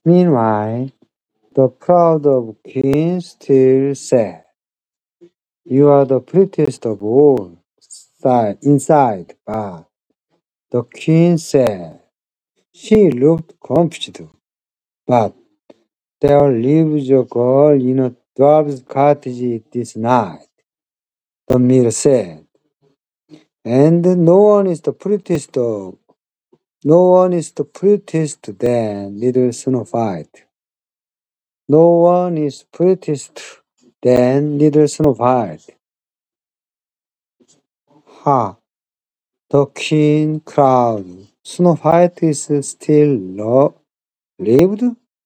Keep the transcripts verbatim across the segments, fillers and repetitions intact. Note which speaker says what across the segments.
Speaker 1: Meanwhile, the crowd of queens still said, "You are the prettiest of all si- inside." But the queen said she looked confused. But there lives a girl in a dwarf's cottage this night, the mirror said. And no one is the prettiest of, no one is the prettiest than little Snow White. No one is prettiest than little Snow White. Ha! The queen cried. Snow White is still lo- lived?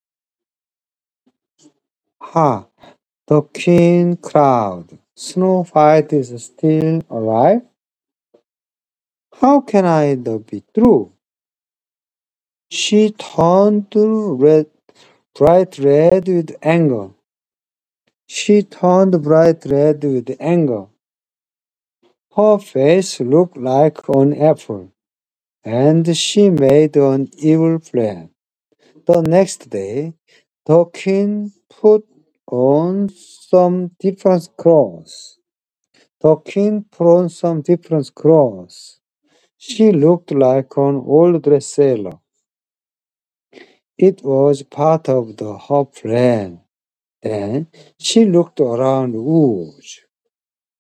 Speaker 1: Ha! The queen cried. Snow White is still alive? How can I that be true? She turned red, bright red with anger. She turned bright red with anger. Her face looked like an apple, and she made an evil plan. The next day, the queen put on some different clothes. The queen put on some different clothes. She looked like an old dress seller. It was part of the her plan. Then she looked around the woods.